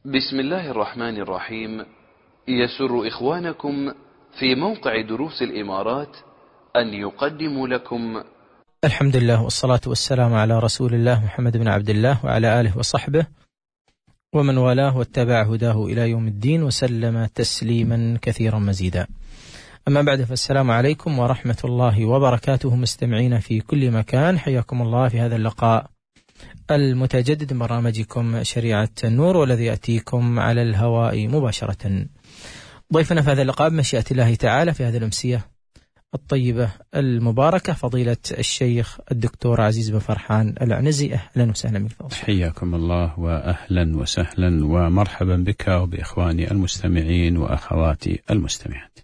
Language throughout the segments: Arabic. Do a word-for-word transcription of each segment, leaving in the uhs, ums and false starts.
بسم الله الرحمن الرحيم. يسر إخوانكم في موقع دروس الإمارات أن يقدموا لكم الحمد لله والصلاة والسلام على رسول الله محمد بن عبد الله وعلى آله وصحبه ومن والاه واتبع هداه إلى يوم الدين وسلم تسليما كثيرا مزيدا. أما بعد، فالسلام عليكم ورحمة الله وبركاته مستمعين في كل مكان، حياكم الله في هذا اللقاء المتجدد من برنامجكم شريعة النور، والذي يأتيكم على الهواء مباشرة. ضيفنا في هذا اللقاء بمشيئة الله تعالى في هذه الأمسية الطيبة المباركة فضيلة الشيخ الدكتور عزيز بن فرحان العنزي. أهلا وسهلا بك. حياكم الله وأهلا وسهلا ومرحبا بك وبإخواني المستمعين وأخواتي المستمعات.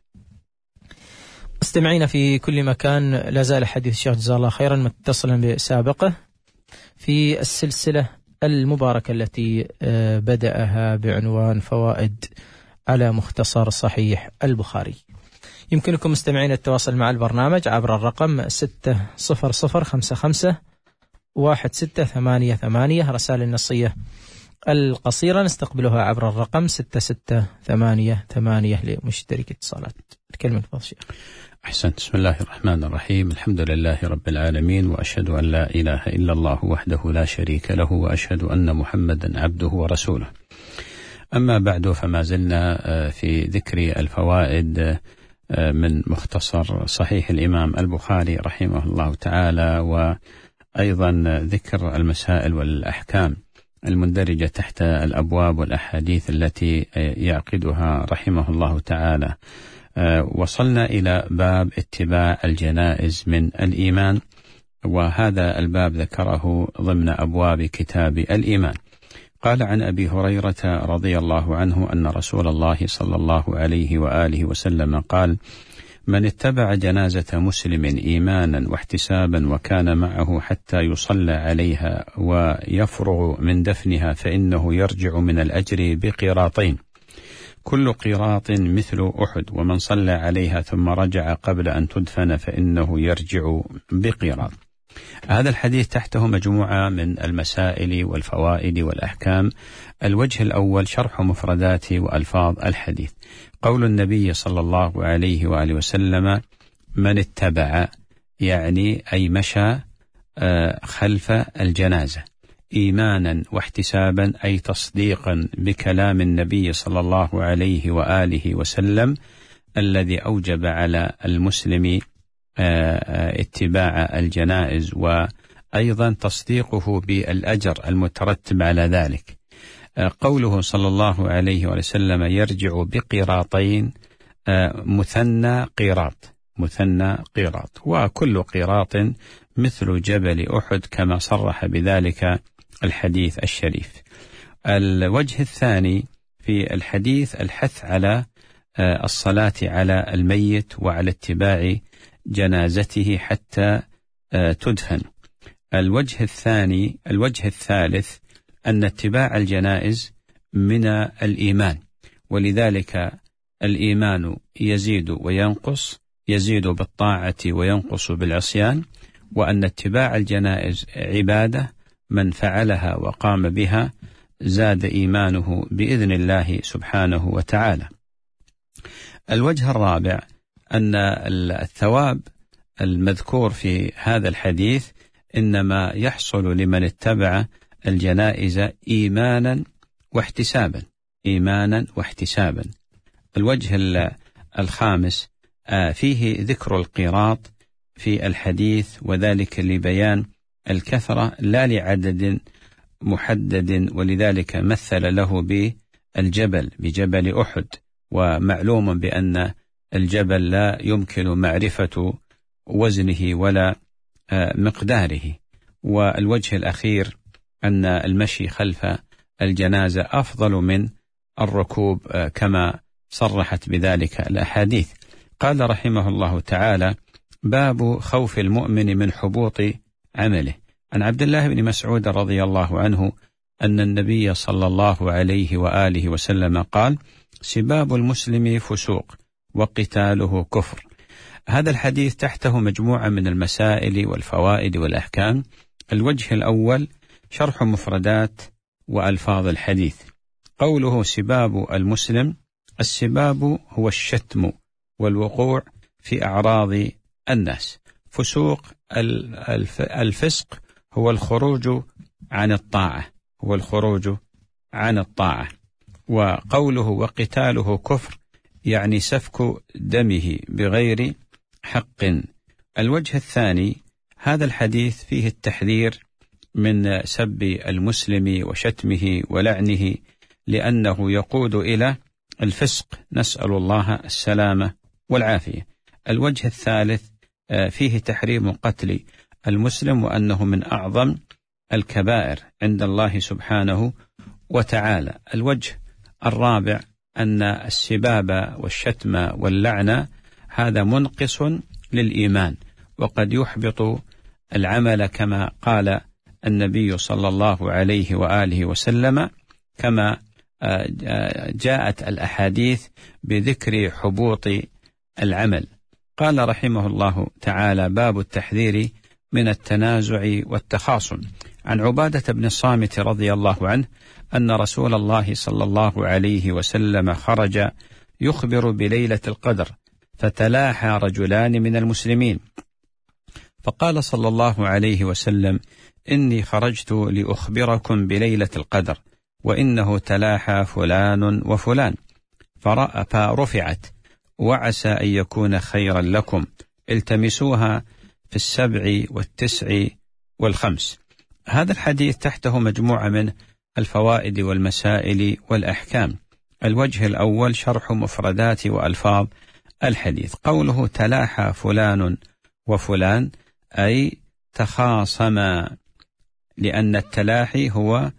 مستمعين في كل مكان، لا زال حديث الشيخ جزاه الله خيرا متصلا بسابقه في السلسلة المباركة التي بدأها بعنوان فوائد على مختصر صحيح البخاري. يمكنكم مستمعين التواصل مع البرنامج عبر الرقم ستة صفر صفر خمسة خمسة واحد ستة ثمانية ثمانية. رسائل النصية القصيرة نستقبلها عبر الرقم ستة ستة ثمانية ثمانية لمشترك اتصالات. الكلمة تفضل شيخ. أحسنت. بسم الله الرحمن الرحيم. الحمد لله رب العالمين، وأشهد أن لا إله إلا الله وحده لا شريك له، وأشهد أن محمدا عبده ورسوله. أما بعد، فما زلنا في ذكر الفوائد من مختصر صحيح الإمام البخاري رحمه الله تعالى، وأيضا ذكر المسائل والأحكام المندرجة تحت الأبواب والأحاديث التي يعقدها رحمه الله تعالى. وصلنا إلى باب اتباع الجنائز من الإيمان، وهذا الباب ذكره ضمن أبواب كتاب الإيمان. قال عن أبي هريرة رضي الله عنه أن رسول الله صلى الله عليه وآله وسلم قال: من اتبع جنازة مسلم إيمانا واحتسابا وكان معه حتى يصلى عليها ويفرغ من دفنها فإنه يرجع من الأجر بقيراطين، كل قيراط مثل أحد، ومن صلى عليها ثم رجع قبل أن تدفن فإنه يرجع بقيراط. هذا الحديث تحته مجموعة من المسائل والفوائد والأحكام. الوجه الأول شرح مفردات وألفاظ الحديث. قول النبي صلى الله عليه وآله وسلم: من اتبع، يعني أي مشى خلف الجنازة، إيمانا واحتسابا أي تصديقا بكلام النبي صلى الله عليه وآله وسلم الذي أوجب على المسلم اتباع الجنائز، وأيضا تصديقه بالأجر المترتب على ذلك. قوله صلى الله عليه وسلم يرجع بقيراطين، مثنى قيراط، مثنى قيراط، وكل قيراط مثل جبل أحد كما صرح بذلك الحديث الشريف. الوجه الثاني في الحديث الحث على الصلاة على الميت وعلى اتباع جنازته حتى تدفن. الوجه الثاني الوجه الثالث أن اتباع الجنائز من الإيمان، ولذلك الإيمان يزيد وينقص، يزيد بالطاعة وينقص بالعصيان، وأن اتباع الجنائز عبادة، من فعلها وقام بها زاد إيمانه بإذن الله سبحانه وتعالى. الوجه الرابع أن الثواب المذكور في هذا الحديث إنما يحصل لمن اتبع الجنائز إيمانا واحتسابا، إيمانا واحتسابا. الوجه الخامس فيه ذكر القيراط في الحديث، وذلك لبيان الكثرة لا لعدد محدد، ولذلك مثل له بالجبل، بجبل أحد، ومعلوم بأن الجبل لا يمكن معرفة وزنه ولا مقداره. والوجه الأخير أن المشي خلف الجنازة أفضل من الركوب كما صرحت بذلك الأحاديث. قال رحمه الله تعالى: باب خوف المؤمن من حبوط عمله. عن عبد الله بن مسعود رضي الله عنه أن النبي صلى الله عليه وآله وسلم قال: سباب المسلم فسوق وقتاله كفر. هذا الحديث تحته مجموعة من المسائل والفوائد والأحكام. الوجه الأول شرح مفردات وألفاظ الحديث. قوله سباب المسلم، السباب هو الشتم والوقوع في أعراض الناس. فسوق الفسق هو الخروج عن الطاعة، هو الخروج عن الطاعة. وقوله وقتاله كفر يعني سفك دمه بغير حق. الوجه الثاني، هذا الحديث فيه التحذير من سب المسلم وشتمه ولعنه، لأنه يقود إلى الفسق، نسأل الله السلامة والعافية. الوجه الثالث فيه تحريم قتل المسلم، وأنه من أعظم الكبائر عند الله سبحانه وتعالى. الوجه الرابع أن السباب والشتم واللعنة هذا منقص للإيمان، وقد يحبط العمل، كما قال النبي صلى الله عليه وآله وسلم، كما جاءت الأحاديث بذكر حبوط العمل. قال رحمه الله تعالى: باب التحذير من التنازع والتخاصم. عن عبادة بن الصامت رضي الله عنه أن رسول الله صلى الله عليه وسلم خرج يخبر بليلة القدر، فتلاحى رجلان من المسلمين، فقال صلى الله عليه وسلم: إني خرجت لأخبركم بليلة القدر، وإنه تلاحى فلان وفلان، فرفعت وعسى أن يكون خيرا لكم، التمسوها في السبع والتسع والخمس. هذا الحديث تحته مجموعة من الفوائد والمسائل والأحكام. الوجه الأول شرح مفردات وألفاظ الحديث. قوله تلاحى فلان وفلان أي تخاصما، لأن التلاحي هو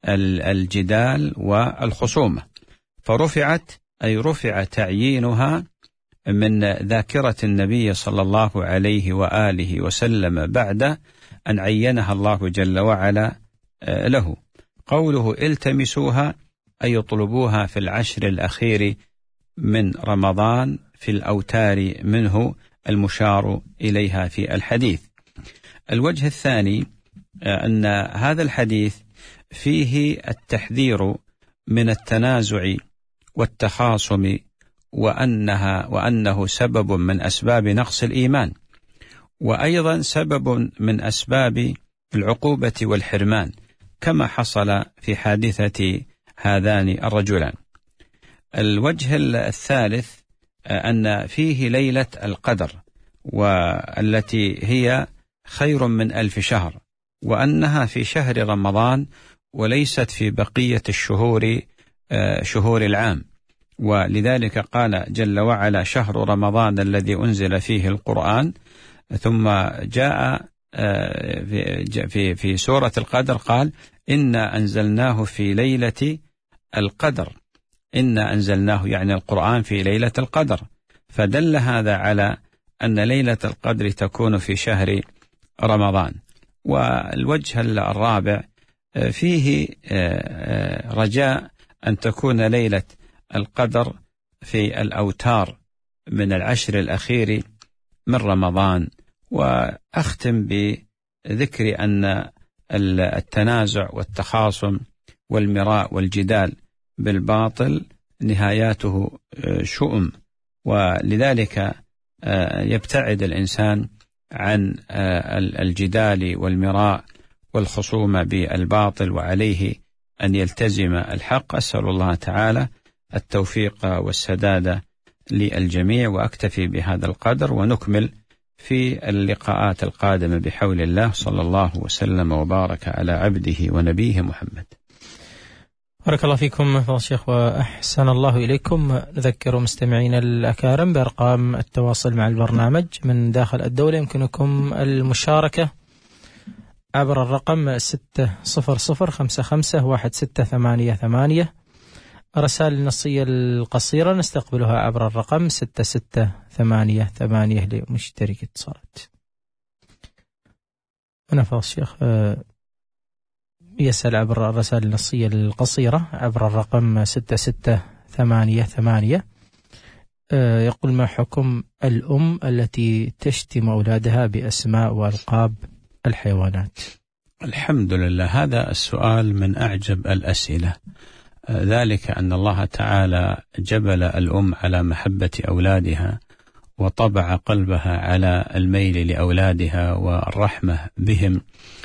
الجدال والخصومة. فرفعت أي رفع تعيينها من ذاكرة النبي صلى الله عليه وآله وسلم بعد أن عينها الله جل وعلا له. قوله التمسوها أي يطلبوها في العشر الأخير من رمضان في الأوتار منه المشار إليها في الحديث. الوجه الثاني أن هذا الحديث فيه التحذير من التنازع والتخاصم، وأنها وأنه سبب من أسباب نقص الإيمان، وأيضا سبب من أسباب العقوبة والحرمان، كما حصل في حادثة هذان الرجلان. الوجه الثالث أن فيه ليلة القدر، والتي هي خير من ألف شهر، وأنها في شهر رمضان وليست في بقية الشهور شهور العام. ولذلك قال جل وعلا: شهر رمضان الذي أنزل فيه القرآن. ثم جاء في في سورة القدر قال: إنا أنزلناه في ليلة القدر. إنا أنزلناه يعني القرآن في ليلة القدر، فدل هذا على أن ليلة القدر تكون في شهر رمضان. والوجه الرابع فيه رجاء أن تكون ليلة القدر في الأوتار من العشر الأخير من رمضان. وأختم بذكر أن التنازع والتخاصم والمراء والجدال بالباطل نهاياته شؤم، ولذلك يبتعد الإنسان عن الجدال والمراء والخصوم بالباطل، وعليه أن يلتزم الحق. أسأل الله تعالى التوفيق والسداد للجميع، وأكتفي بهذا القدر، ونكمل في اللقاءات القادمة بحول الله. صلى الله وسلم وبارك على عبده ونبيه محمد. بارك الله فيكم فضل الشيخ وأحسن الله إليكم. نذكر مستمعين الأكارم بأرقام التواصل مع البرنامج من داخل الدولة. يمكنكم المشاركة عبر الرقم ستة صفر صفر خمسة خمسة واحد ستة ثمانية ثمانية. الرسائل النصية القصيرة نستقبلها عبر الرقم ستة ستة ثمانية ثمانية لمشترك اتصالات. هنا فضل الشيخ يسأل عبر الرسائل النصية القصيرة عبر الرقم ستة ستة ثمانية ثمانية. يقول: ما حكم الأم التي تشتم أولادها بأسماء وألقاب الحيوانات؟ الحمد لله، هذا السؤال من أعجب الأسئلة. ذلك أن الله تعالى جبل الأم على محبة أولادها وطبع قلبها على الميل لأولادها والرحمة بهم.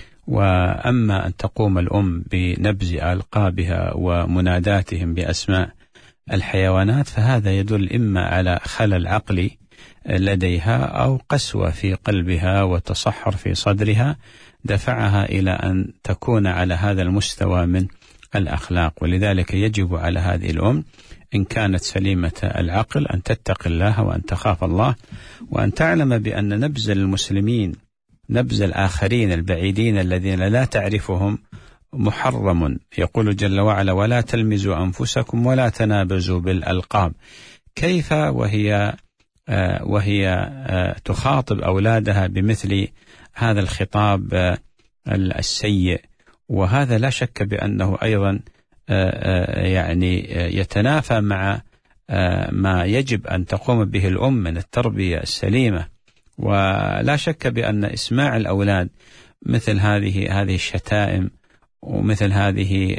وأما أن تقوم الأم بنبذ ألقابها ومناداتهم بأسماء الحيوانات فهذا يدل إما على خلل عقلي لديها أو قسوة في قلبها وتصحر في صدرها دفعها إلى أن تكون على هذا المستوى من الأخلاق. ولذلك يجب على هذه الأم إن كانت سليمة العقل أن تتقي الله وأن تخاف الله، وأن تعلم بأن نبذ المسلمين، نبذ الآخرين البعيدين الذين لا تعرفهم محرم. يقول جل وعلا: ولا تلمزوا أنفسكم ولا تنابزوا بالألقاب. كيف وهي آه وهي آه تخاطب أولادها بمثل هذا الخطاب آه السيء؟ وهذا لا شك بأنه أيضا آه آه يعني آه يتنافى مع آه ما يجب أن تقوم به الأم من التربية السليمة. ولا شك بأن إسماع الأولاد مثل هذه هذه الشتائم ومثل هذه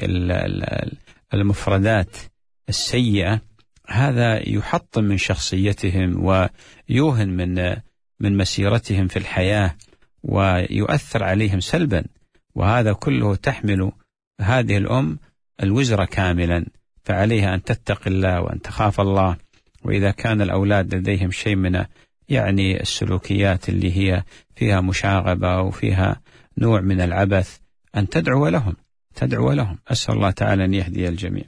المفردات السيئة هذا يحطم من شخصيتهم ويوهن من من مسيرتهم في الحياة ويؤثر عليهم سلبا. وهذا كله تحمل هذه الأم الوزر كاملا، فعليها أن تتقي الله وأن تخاف الله. وإذا كان الأولاد لديهم شيء من يعني السلوكيات اللي هي فيها مشاغبة وفيها نوع من العبث أن تدعو لهم تدعو لهم أسأل الله تعالى أن يهدي الجميع.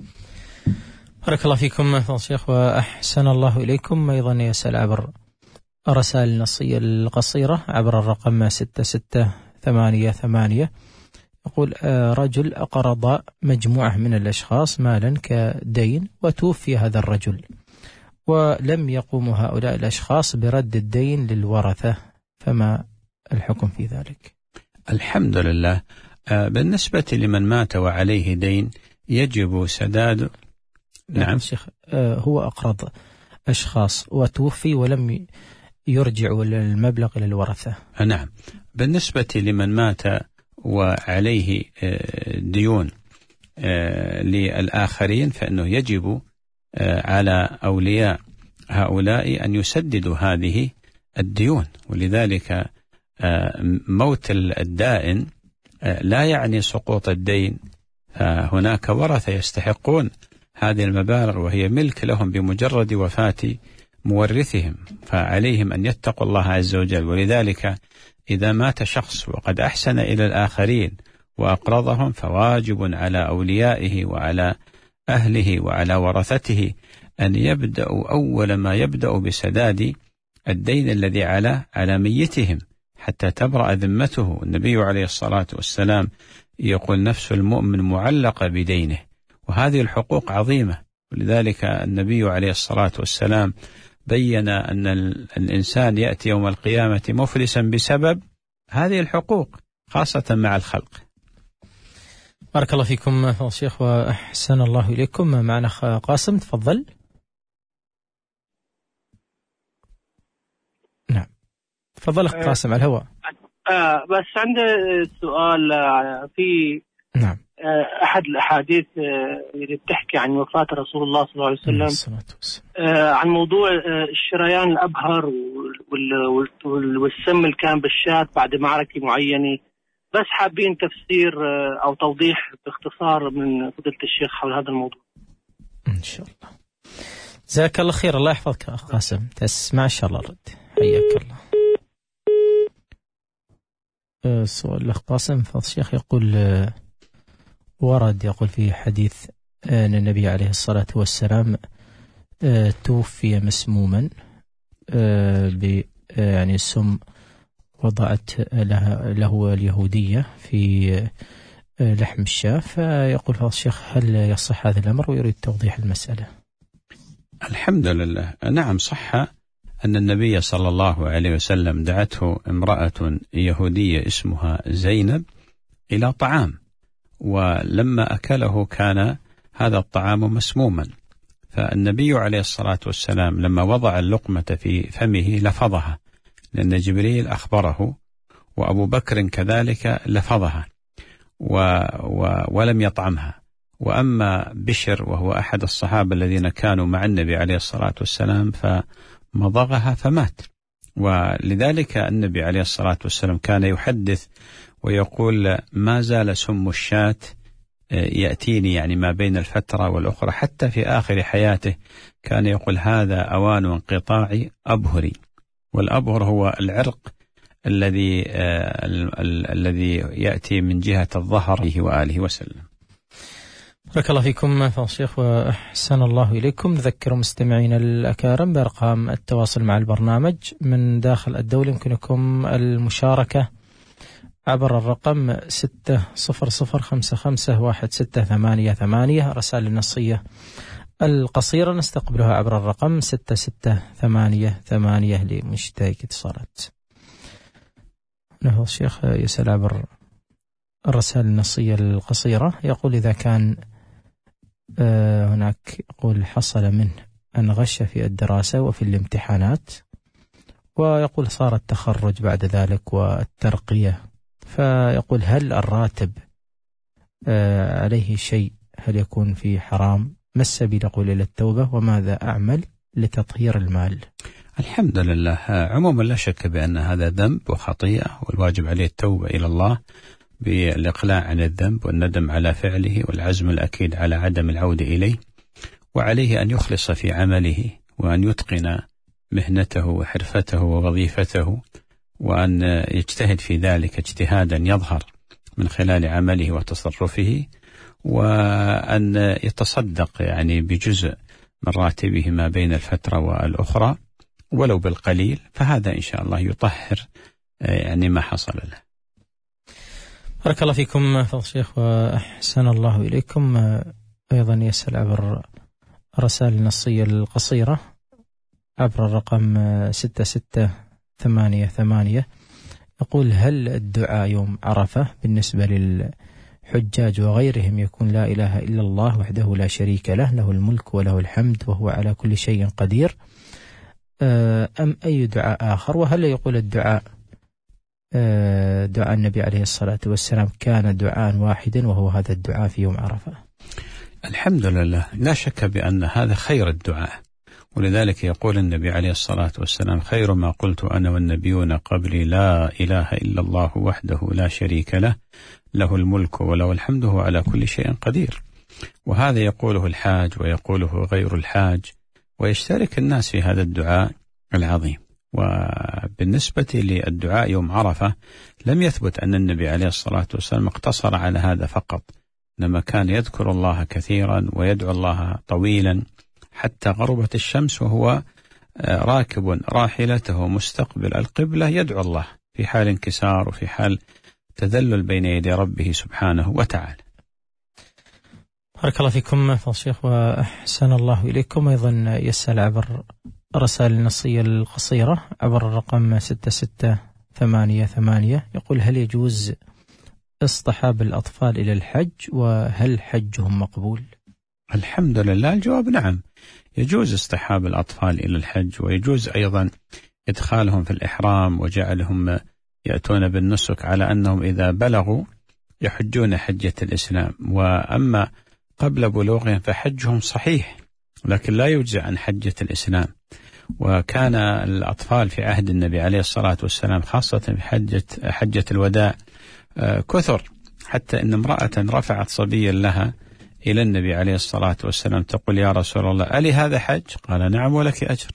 بارك الله فيكم فضل الشيخ وأحسن الله إليكم. أيضا يسأل عبر الرسائل النصية القصيرة عبر الرقم ستة ستة ثمانية ثمانية، يقول: رجل أقرض مجموعة من الأشخاص مالا كدين وتوفي هذا الرجل، ولم يقوم هؤلاء الأشخاص برد الدين للورثة، فما الحكم في ذلك؟ الحمد لله. بالنسبة لمن مات وعليه دين يجب سداد. نعم شيخ، هو أقرض أشخاص وتوفي ولم يرجع المبلغ إلى الورثة. نعم، بالنسبة لمن مات وعليه ديون للآخرين فإنه يجب على أولياء هؤلاء أن يسددوا هذه الديون. ولذلك موت الدائن لا يعني سقوط الدين، هناك ورثة يستحقون هذه المبالغ وهي ملك لهم بمجرد وفاة مورثهم، فعليهم أن يتقوا الله عز وجل. ولذلك إذا مات شخص وقد أحسن إلى الآخرين وأقرضهم فواجب على أوليائه وعلى أهله وعلى ورثته أن يبدأوا أول ما يبدأ بسداد الدين الذي على على ميتهم حتى تبرأ ذمته. النبي عليه الصلاة والسلام يقول: نفس المؤمن معلقة بدينه، وهذه الحقوق عظيمة. ولذلك النبي عليه الصلاة والسلام بين أن الإنسان يأتي يوم القيامة مفلسا بسبب هذه الحقوق خاصة مع الخلق. بارك الله فيكم فضل الشيخ وأحسن الله إليكم. معنا قاسم، تفضل. نعم تفضل أخ قاسم على الهواء. آه بس عندي سؤال في نعم أحد الأحاديث اللي بتحكي عن وفاة رسول الله صلى الله عليه وسلم عن موضوع الشريان الأبهر والسم اللي كان بالشاة بعد معركة معينة، بس حابين تفسير أو توضيح باختصار من فضيلة الشيخ حول هذا الموضوع إن شاء الله. جزاك الله خير، الله يحفظك أخ قاسم، تسمع إن شاء الله الرد، حياك الله. سؤال الأخ قاسم فضل الشيخ يقول: ورد يقول في حديث أن النبي عليه الصلاة والسلام توفي مسموما ب يعني السم وضعت لها له اليهودية في لحم الشاة، فيقول فضل الشيخ هل يصح هذا الأمر؟ ويريد توضيح المسألة. الحمد لله، نعم صح أن النبي صلى الله عليه وسلم دعته امرأة يهودية اسمها زينب إلى طعام، ولما أكله كان هذا الطعام مسموما، فالنبي عليه الصلاة والسلام لما وضع اللقمة في فمه لفظها، لأن جبريل أخبره وأبو بكر كذلك لفظها و و ولم يطعمها، وأما بشر وهو أحد الصحابة الذين كانوا مع النبي عليه الصلاة والسلام فمضغها فمات. ولذلك النبي عليه الصلاة والسلام كان يحدث ويقول ما زال سم الشاة يأتيني، يعني ما بين الفترة والأخرى، حتى في آخر حياته كان يقول هذا أوان انقطاع أبهري. والأبهر هو العرق الذي الذي يأتي من جهة الظهر وآله وسلم. بارك الله فيكم فضل الشيخ وأحسن الله إليكم. نذكر مستمعينا الأكارم بأرقام التواصل مع البرنامج من داخل الدولة. يمكنكم المشاركة عبر الرقم ستة صفر صفر خمسة خمسة واحد ستة ثمانية ثمانية. رسائل النصية القصيرة نستقبلها عبر الرقم ستة ستة ثمانية ثمانية لمشترك اتصالات. نهو الشيخ يسأل عبر الرسائل النصية القصيرة، يقول إذا كان هناك يقول حصل منه أن غش في الدراسة وفي الامتحانات، ويقول صار التخرج بعد ذلك والترقية، فيقول هل الراتب عليه شيء؟ هل يكون في حرام؟ ما السبيل يقول إلى التوبة؟ وماذا أعمل لتطهير المال؟ الحمد لله. عموما لا شك بأن هذا ذنب وخطيئة، والواجب عليه التوبة إلى الله بالإقلاع عن الذنب والندم على فعله والعزم الأكيد على عدم العودة إليه، وعليه أن يخلص في عمله وأن يتقن مهنته وحرفته ووظيفته، وأن يجتهد في ذلك اجتهادا يظهر من خلال عمله وتصرفه، وأن يتصدق يعني بجزء من راتبه ما بين الفترة والأخرى ولو بالقليل، فهذا إن شاء الله يطهر يعني ما حصل له. بارك الله فيكم فضل الشيخ وأحسن الله إليكم. أيضا يسأل عبر الرسائل النصية القصيرة عبر الرقم ستة ستة ثمانية ثمانية، يقول هل الدعاء يوم عرفة بالنسبة للحجاج وغيرهم يكون لا إله إلا الله وحده لا شريك له، له الملك وله الحمد وهو على كل شيء قدير، أم أي دعاء آخر؟ وهل يقول الدعاء دعاء النبي عليه الصلاة والسلام كان دعاء واحدا وهو هذا الدعاء في يوم عرفة؟ الحمد لله، لا شك بأن هذا خير الدعاء، ولذلك يقول النبي عليه الصلاة والسلام خير ما قلت أنا والنبيون قبلي لا إله إلا الله وحده لا شريك له، له الملك وله الحمد وهو على كل شيء قدير. وهذا يقوله الحاج ويقوله غير الحاج، ويشترك الناس في هذا الدعاء العظيم. وبالنسبة للدعاء يوم عرفة لم يثبت أن النبي عليه الصلاة والسلام اقتصر على هذا فقط، إنما كان يذكر الله كثيرا ويدعو الله طويلا حتى غربت الشمس وهو راكب راحلته مستقبل القبلة يدعو الله في حال انكسار وفي حال تذلل بين يدي ربه سبحانه وتعالى. بارك الله فيكم فضل الشيخ وأحسن الله إليكم. أيضا يسأل عبر الرسائل النصية القصيرة عبر الرقم ستة ستة ثمانية ثمانية، يقول هل يجوز اصطحاب الأطفال إلى الحج وهل حجهم مقبول؟ الحمد لله، الجواب نعم، يجوز اصطحاب الأطفال إلى الحج، ويجوز أيضا إدخالهم في الإحرام وجعلهم يأتون بالنسك على أنهم إذا بلغوا يحجون حجة الإسلام. وأما قبل بلوغهم فحجهم صحيح لكن لا يجزئ عن حجة الإسلام. وكان الأطفال في عهد النبي عليه الصلاة والسلام خاصة في حجة, حجة الوداع كثر، حتى إن امرأة رفعت صبيا لها إلى النبي عليه الصلاة والسلام تقول يا رسول الله ألي هذا حج؟ قال نعم ولك أجر.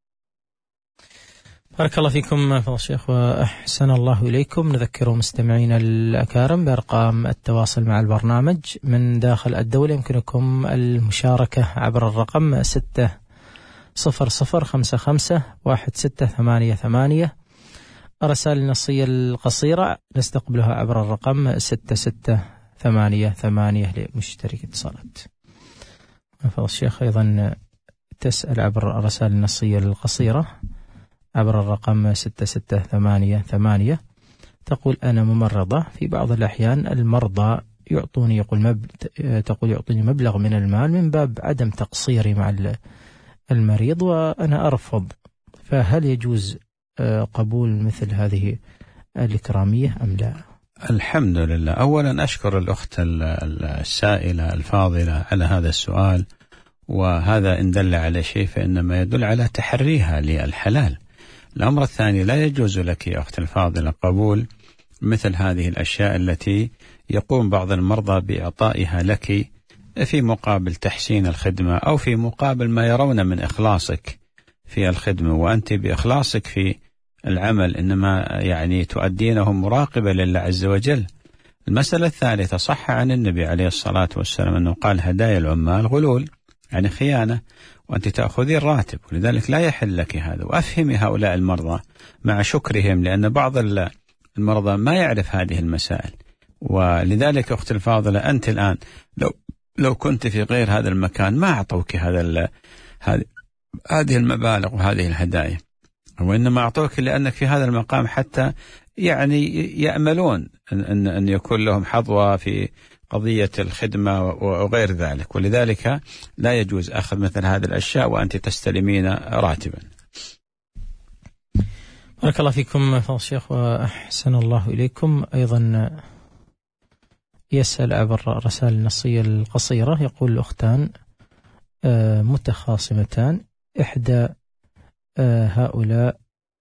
بارك الله فيكم فضل الشيخ وأحسن الله إليكم. نذكر مستمعين الأكارم بأرقام التواصل مع البرنامج من داخل الدولة. يمكنكم المشاركة عبر الرقم ستة صفر صفر خمسة خمسة واحد ستة ثمانية ثمانية. الرسائل النصية القصيرة نستقبلها عبر الرقم ستة ستة ثمانية ثمانية لمشترك اتصالات. فضل الشيخ أيضا تسأل عبر الرسائل النصية القصيرة عبر الرقم ستة ستة ثمانية ثمانية، تقول أنا ممرضة، في بعض الأحيان المرضى يعطوني يقول مب... تقول يعطوني مبلغ من المال من باب عدم تقصيري مع المريض وأنا أرفض، فهل يجوز قبول مثل هذه الإكرامية أم لا؟ الحمد لله. أولا أشكر الأخت السائلة الفاضلة على هذا السؤال، وهذا إن دل على شيء فإنما يدل على تحريها للحلال. الأمر الثاني، لا يجوز لك يا أخت الفاضلة قبول مثل هذه الأشياء التي يقوم بعض المرضى بإعطائها لك في مقابل تحسين الخدمة أو في مقابل ما يرون من إخلاصك في الخدمة، وأنت بإخلاصك في العمل إنما يعني تؤدينه مراقبة لله عز وجل. المسألة الثالثة، صح عن النبي عليه الصلاة والسلام أنه قال هدايا العمال غلول، يعني خيانة، وأنت تأخذين راتب، ولذلك لا يحل لك هذا. وأفهمي هؤلاء المرضى مع شكرهم، لأن بعض المرضى ما يعرف هذه المسائل. ولذلك أختي الفاضلة، أنت الآن لو لو كنت في غير هذا المكان ما أعطوك هذا هذه المبالغ وهذه الهدايا، وإنما أعطوك لأنك في هذا المقام حتى يعني يأملون أن أن يكون لهم حظوة في قضية الخدمة وغير ذلك. ولذلك لا يجوز أخذ مثل هذه الأشياء وأنت تستلمين راتبا. بارك الله فيكم فضل الشيخ وأحسن الله إليكم. أيضا يسأل عبر الرسائل النصية القصيرة، يقول الأختان متخاصمتان، إحدى هؤلاء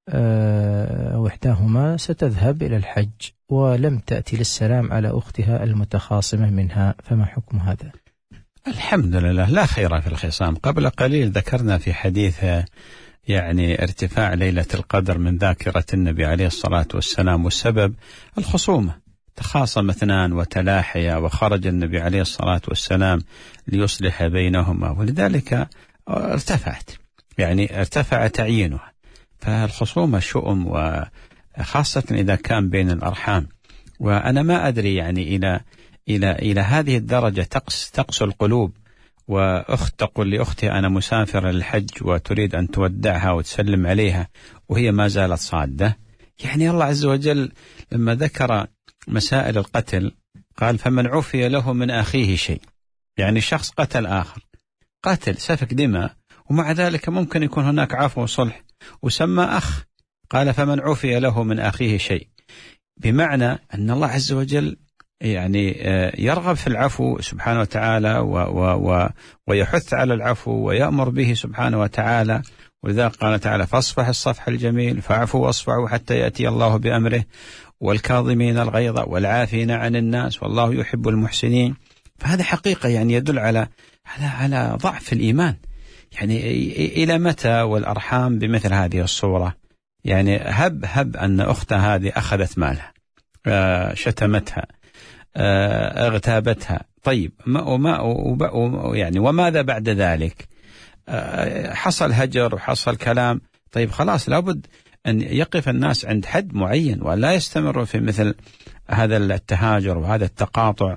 أو إحداهما ستذهب إلى الحج ولم تأتي للسلام على أختها المتخاصمة منها، فما حكم هذا؟ الحمد لله، لا خير في الخصام. قبل قليل ذكرنا في حديث يعني ارتفاع ليلة القدر من ذاكرة النبي عليه الصلاة والسلام، والسبب الخصومة، تخاصم اثنان وتلاحيا وخرج النبي عليه الصلاة والسلام ليصلح بينهما، ولذلك ارتفعت يعني ارتفع تعيينها. فالخصومة شؤم، وخاصة إذا كان بين الأرحام. وأنا ما أدري يعني إلى إلى إلى هذه الدرجة تقس تقسو القلوب، وأخت تقول لأختي أنا مسافرة للحج وتريد أن تودعها وتسلم عليها وهي ما زالت صادة. يعني الله عز وجل لما ذكر مسائل القتل قال فمن عفي له من أخيه شيء، يعني شخص قتل آخر، قتل سفك دماء، ومع ذلك ممكن يكون هناك عفو وصلح وسمى أخ، قال فمن عفي له من أخيه شيء، بمعنى أن الله عز وجل يعني يرغب في العفو سبحانه وتعالى و و و ويحث على العفو ويأمر به سبحانه وتعالى. ولذلك قال تعالى فاصفح الصفح الجميل فاعفوا واصفحوا حتى يأتي الله بأمره والكاظمين الغيظ والعافين عن الناس والله يحب المحسنين. فهذا حقيقة يعني يدل على على على ضعف الإيمان. يعني إلى متى والأرحام بمثل هذه الصورة؟ يعني هب هب أن أختها هذه أخذت مالها، شتمتها، اغتابتها، طيب وما يعني وماذا بعد ذلك؟ حصل هجر وحصل كلام، طيب خلاص لابد أن يقف الناس عند حد معين ولا يستمروا في مثل هذا التهاجر وهذا التقاطع.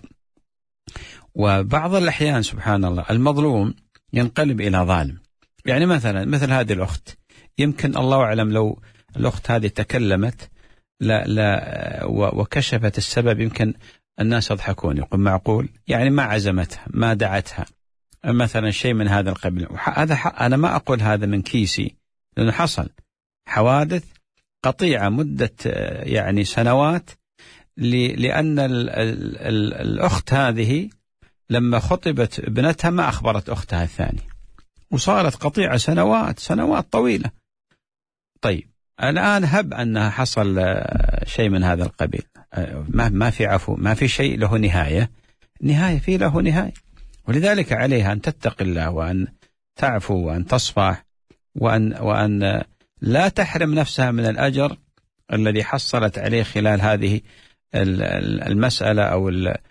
وبعض الأحيان سبحان الله المظلوم ينقلب إلى ظالم. يعني مثلا مثل هذه الأخت، يمكن الله أعلم لو الأخت هذه تكلمت لا لا وكشفت السبب يمكن الناس يضحكون، يقول معقول، يعني ما عزمتها ما دعتها مثلا شيء من هذا القبيل. هذا أنا ما أقول هذا من كيسي، لأنه حصل حوادث قطيعة مدة يعني سنوات، لأن ال ال ال الأخت هذه لما خطبت ابنتها ما أخبرت أختها الثانية، وصارت قطيعة سنوات سنوات طويلة. طيب الآن هب أنها حصل شيء من هذا القبيل، ما ما في عفو، ما في شيء له نهاية، نهاية في له نهاية. ولذلك عليها أن تتقي الله وأن تعفو وأن تصفح وأن وأن لا تحرم نفسها من الأجر الذي حصلت عليه خلال هذه المسألة أو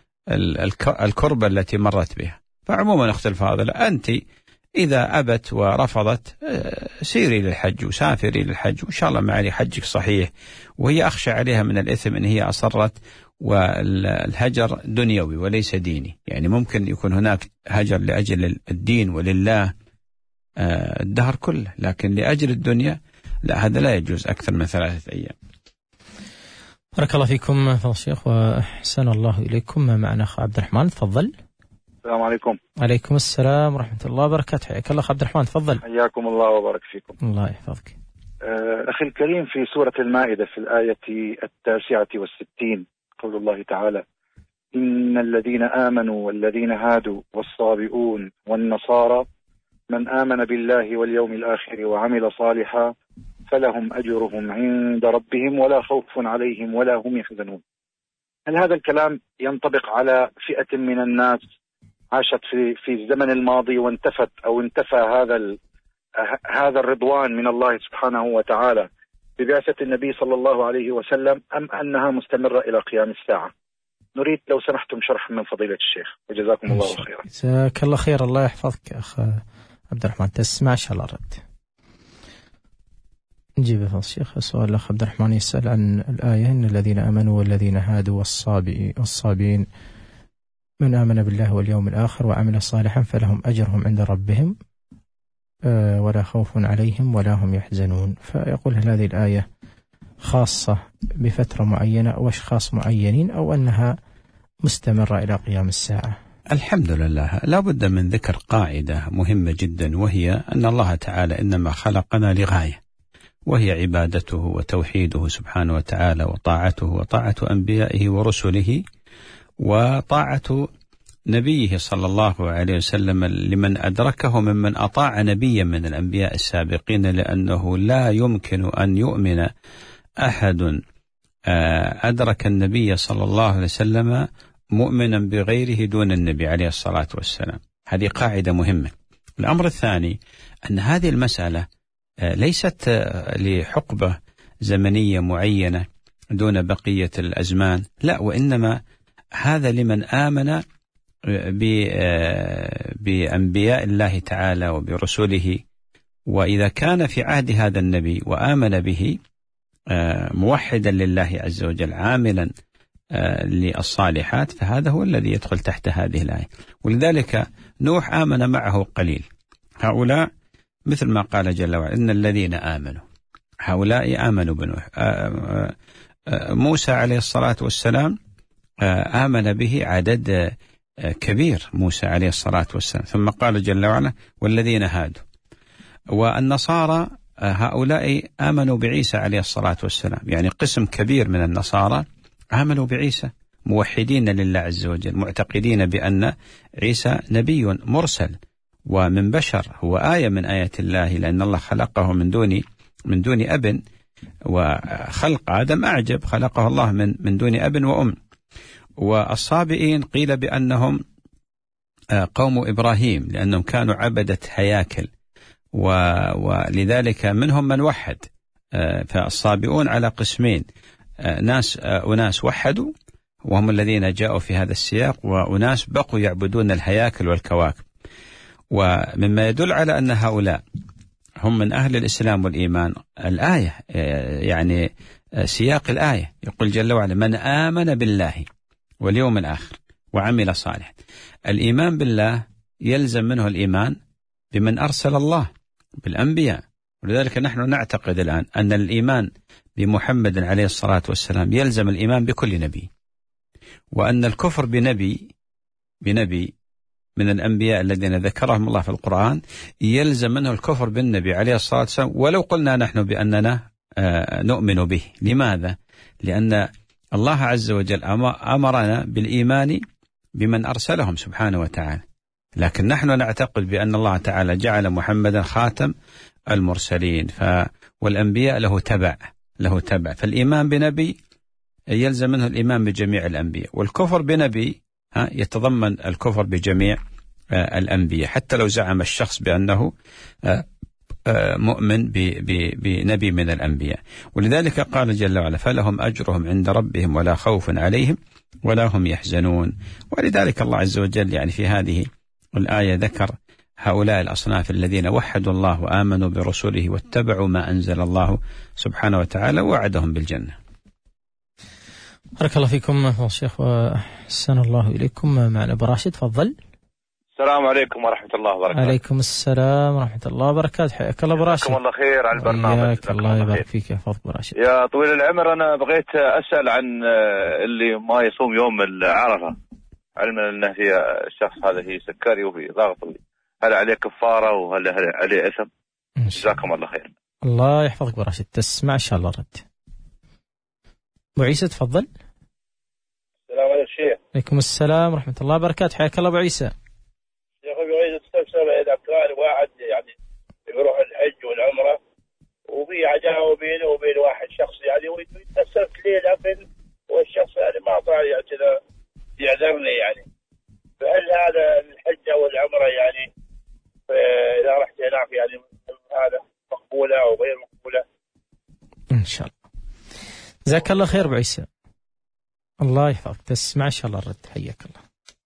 الكربة التي مرت بها. فعموما أختي الفاضلة، أنت إذا أبت ورفضت سيري للحج وسافري للحج، وإن شاء الله معي حجك صحيح، وهي أخشى عليها من الإثم إن هي أصرت، والهجر دنيوي وليس ديني. يعني ممكن يكون هناك هجر لأجل الدين ولله الدهر كله، لكن لأجل الدنيا لا، هذا لا يجوز أكثر من ثلاثة أيام. بارك الله فيكم فضل الشيخ وأحسن الله إليكم. معنا أخ عبد الرحمن، تفضل. السلام عليكم. عليكم السلام ورحمة الله وبركاته. حياك الله عبد الرحمن، تفضل. حياكم الله وبارك فيكم. الله يحفظك. أه أخي الكريم، في سورة المائدة في الآية التاسعة والستين قول الله تعالى: إن الذين آمنوا والذين هادوا والصابئون والنصارى من آمن بالله واليوم الآخر وعمل صالحا فلهم أجرهم عند ربهم ولا خوف عليهم ولا هم يحزنون. هل هذا الكلام ينطبق على فئة من الناس عاشت في في الزمن الماضي وانتفت أو انتفى هذا هذا الرضوان من الله سبحانه وتعالى ببعثة النبي صلى الله عليه وسلم، أم أنها مستمرة إلى قيام الساعة؟ نريد لو سمحتم شرح من فضيلة الشيخ، وجزاكم الله خيرا. جزاك الله خير. الله يحفظك أخ عبد الرحمن. تسمع شاء الله رد نجيب يا الشيخ. سؤال الأخ عبد الرحمن يسأل عن الآية: إن الذين آمنوا والذين هادوا والصابئين من آمن بالله واليوم الآخر وعمل صالحا فلهم أجرهم عند ربهم ولا خوف عليهم ولا هم يحزنون. فيقول: هل هذه الآية خاصة بفترة معينة أو أشخاص معينين أو أنها مستمرة إلى قيام الساعة؟ الحمد لله. لا بد من ذكر قاعدة مهمة جدا، وهي أن الله تعالى إنما خلقنا لغاية، وهي عبادته وتوحيده سبحانه وتعالى وطاعته وطاعة أنبيائه ورسله وطاعة نبيه صلى الله عليه وسلم لمن أدركه ممن أطاع نبيا من الأنبياء السابقين، لأنه لا يمكن أن يؤمن أحد أدرك النبي صلى الله عليه وسلم مؤمنا بغيره دون النبي عليه الصلاة والسلام. هذه قاعدة مهمة. الأمر الثاني أن هذه المسألة ليست لحقبة زمنية معينة دون بقية الأزمان، لا، وإنما هذا لمن آمن بأنبياء الله تعالى وبرسله، وإذا كان في عهد هذا النبي وآمن به موحدا لله عز وجل عاملا للصالحات فهذا هو الذي يدخل تحت هذه الآية. ولذلك نوح آمن معه قليل. هؤلاء مثل ما قال جل وعلا: إن الذين آمنوا، هؤلاء آمنوا بنوح. موسى عليه الصلاة والسلام آمن به عدد كبير، موسى عليه الصلاة والسلام. ثم قال جل وعلا: والذين هادوا. والنصارى هؤلاء آمنوا بعيسى عليه الصلاة والسلام، يعني قسم كبير من النصارى آمنوا بعيسى موحدين لله عز وجل، معتقدين بأن عيسى نبي مرسل ومن بشر، هو آية من آيات الله، لأن الله خلقه من دون من دون أب، وخلق آدم أعجب، خلقه الله من من دون أب وأم. والصابئين قيل بأنهم قوم إبراهيم، لأنهم كانوا عبدة هياكل، ولذلك منهم من وحد. فالصابئون على قسمين: ناس أناس وحدوا وهم الذين جاءوا في هذا السياق، وأناس بقوا يعبدون الهياكل والكواكب. ومما يدل على أن هؤلاء هم من أهل الإسلام والإيمان الآية، يعني سياق الآية يقول جل وعلا: من آمن بالله واليوم الآخر وعمل صالحا. الإيمان بالله يلزم منه الإيمان بمن أرسل الله بالأنبياء، ولذلك نحن نعتقد الآن أن الإيمان بمحمد عليه الصلاة والسلام يلزم الإيمان بكل نبي، وأن الكفر بنبي بنبي من الأنبياء الذين ذكرهم الله في القرآن يلزم منه الكفر بالنبي عليه الصلاة والسلام، ولو قلنا نحن بأننا نؤمن به. لماذا؟ لأن الله عز وجل أمرنا بالإيمان بمن أرسلهم سبحانه وتعالى، لكن نحن نعتقد بأن الله تعالى جعل محمدا خاتم المرسلين، ف والأنبياء له تبع له تبع فالإيمان بنبي يلزم منه الإيمان بجميع الأنبياء، والكفر بنبي ها يتضمن الكفر بجميع الأنبياء، حتى لو زعم الشخص بأنه مؤمن بنبي من الأنبياء. ولذلك قال جل وعلا: فلهم أجرهم عند ربهم ولا خوف عليهم ولا هم يحزنون. ولذلك الله عز وجل يعني في هذه الآية ذكر هؤلاء الأصناف الذين وحدوا الله وآمنوا برسوله واتبعوا ما أنزل الله سبحانه وتعالى ووعدهم بالجنة. بارك الله فيكم الشيخ وأحسن الله إليكم. معنا أبو راشد، تفضل. السلام عليكم ورحمة الله وبركاته. عليكم السلام ورحمة الله وبركاته. حياك الله أبو راشد. جزاكم الله خير على البرنامج. الله يبارك فيك يا فضل أبو راشد. يا طويل العمر، أنا بغيت أسأل عن اللي ما يصوم يوم العرفة، علما أن هي الشخص هذا هي سكري وفي ضغط، هل عليه كفارة وهل عليه إثم؟ جزاكم الله خير. الله يحفظك أبو راشد. تسمع إن شاء الله رد. أبو عيسى تفضل. عليكم السلام ورحمة الله وبركاته. حياك الله أبو عيسى. يا أخي أريد أستفسر إذا كان واحد يعني يروح الحج والعمرة وفي عداوة بينه وبين واحد شخص يعني ويتأثر ليه، لكن والشخص يعني ما طال يعذرني يعني، فهل هذا الحج أو العمرة يعني إذا رحت هناك يعني هذا مقبولة أو غير مقبولة؟ إن شاء الله. جزاك الله خير أبو عيسى، الله يحفظك. تسمع إن شاء الله الرد. حياك الله.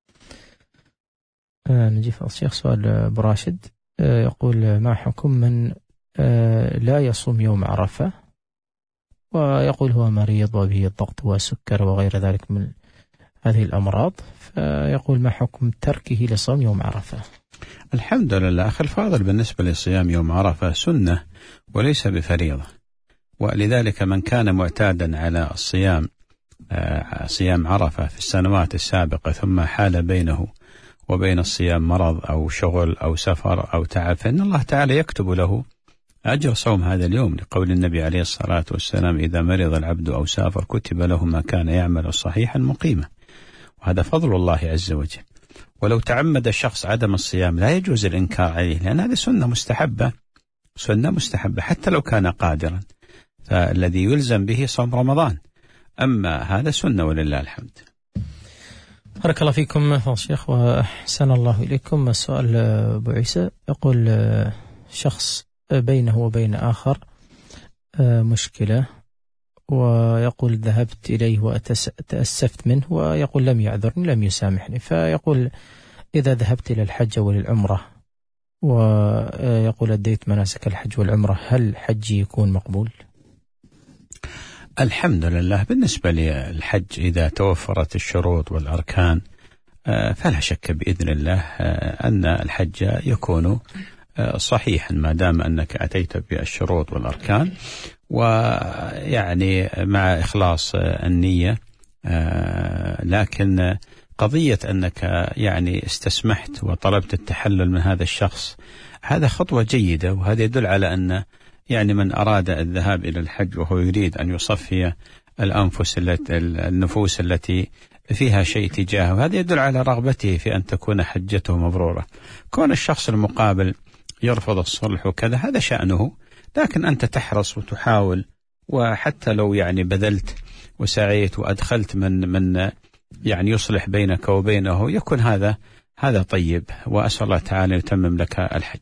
آه نجي فضل الشيخ سؤال أبو راشد. آه يقول ما حكم من آه لا يصوم يوم عرفة ويقول هو مريض وبه الضغط والسكر وغير ذلك من هذه الأمراض، فيقول ما حكم تركه لصوم يوم عرفة؟ الحمد لله أخي الفاضل، بالنسبة لصيام يوم عرفة سنة وليس بفريضة، ولذلك من كان معتادا على الصيام صيام عرفة في السنوات السابقة ثم حال بينه وبين الصيام مرض أو شغل أو سفر أو تعب، فإن الله تعالى يكتب له أجر صوم هذا اليوم، لقول النبي عليه الصلاة والسلام إذا مرض العبد أو سافر كتب له ما كان يعمل صحيحا مقيما، وهذا فضل الله عز وجل. ولو تعمد الشخص عدم الصيام لا يجوز الإنكار عليه، لأن هذه سنة مستحبة، سنة مستحبة حتى لو كان قادرا، فالذي يلزم به صوم رمضان، أما هذا سنة ولله الحمد. بارك الله فيكم فضل الشيخ وأحسن الله إليكم. السؤال أبو عيسى يقول شخص بينه وبين آخر مشكلة، ويقول ذهبت إليه وتأسفت منه، ويقول لم يعذرني لم يسامحني، فيقول إذا ذهبت إلى الحج وللعمرة ويقول أديت مناسك الحج والعمرة هل حجي يكون مقبول؟ الحمد لله. بالنسبة للحج إذا توفرت الشروط والأركان فلا شك بإذن الله أن الحج يكون صحيحا ما دام أنك أتيت بالشروط والأركان، ويعني مع إخلاص النية. لكن قضية أنك يعني استسمحت وطلبت التحلل من هذا الشخص هذا خطوة جيدة، وهذا يدل على أن يعني من أراد الذهاب إلى الحج وهو يريد أن يصفي الأنفس التي النفوس التي فيها شيء تجاهه، هذا يدل على رغبته في أن تكون حجته مبرورة. كون الشخص المقابل يرفض الصلح وكذا هذا شأنه، لكن أنت تحرص وتحاول، وحتى لو يعني بذلت وسعيت وأدخلت من من يعني يصلح بينك وبينه يكون هذا هذا طيب، وأسأل الله تعالى يتمم لك الحج.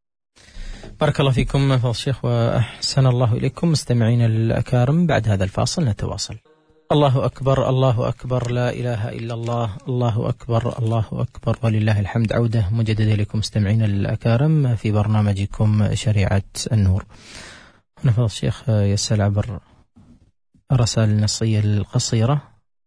بارك الله فيكم فضل الشيخ وأحسن الله إليكم. مستمعين الأكارم، بعد هذا الفاصل نتواصل. الله أكبر، الله أكبر، لا إله إلا الله، الله أكبر، الله أكبر، ولله الحمد. عودة مجددة لكم مستمعين الأكارم في برنامجكم شريعة النور. هنا فضل الشيخ يسأل عبر الرسائل النصية القصيرة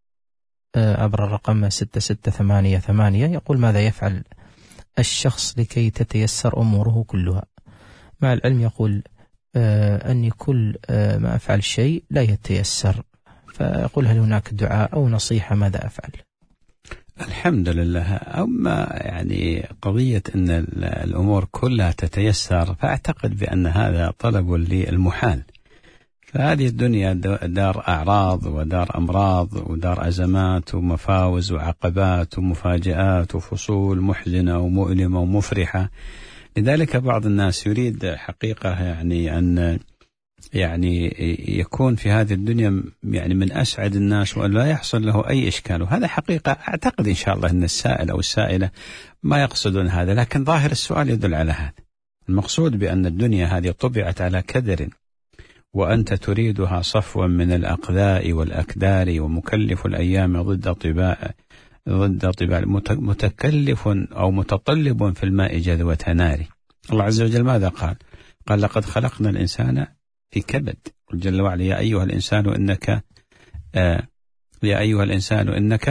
عبر الرقم ستة ستة ثمانية ثمانية، يقول ماذا يفعل الشخص لكي تتيسر أموره كلها؟ مع العلم يقول آه أني كل آه ما أفعل شيء لا يتيسر، فيقول هل هناك دعاء أو نصيحة ماذا أفعل؟ الحمد لله. أما يعني قضية أن الأمور كلها تتيسر فأعتقد بأن هذا طلب للمحال، فهذه الدنيا دار أعراض ودار أمراض ودار أزمات ومفاوز وعقبات ومفاجآت وفصول محزنة ومؤلمة ومفرحة. لذلك بعض الناس يريد حقيقة يعني أن يعني يكون في هذه الدنيا يعني من أسعد الناس وأن لا يحصل له أي إشكال، وهذا حقيقة أعتقد إن شاء الله أن السائل أو السائلة ما يقصدون هذا، لكن ظاهر السؤال يدل على هذا. المقصود بأن الدنيا هذه طبعت على كدر، وأنت تريدها صفوا من الأقذاء والأكدار، ومكلف الأيام ضد طباع ضد طباع متكلف أو متطلب في الماء جذوة نار. الله عز وجل ماذا قال؟ قال لقد خلقنا الإنسان في كبد، جل وعلا يا أيها الإنسان إنك آه يا أيها الإنسان إنك